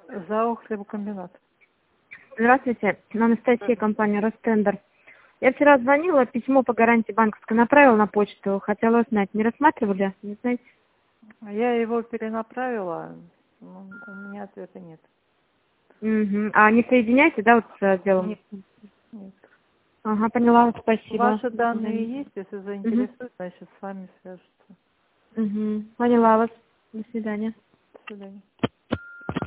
ЗАО «Хлебокомбинат». Здравствуйте, Анастасия, компания «Ростендер». Я вчера звонила, письмо по гарантии банковской направила на почту. Хотела узнать, не рассматривали? Не знаете? Я его перенаправила, но у меня ответа нет. Угу. А не соединяете, да, вот с отделом? Нет, нет. Ага, поняла, спасибо. Ваши До свидания. данные есть, если заинтересует, значит, с вами свяжутся. Угу. Поняла вас. До свидания. До свидания.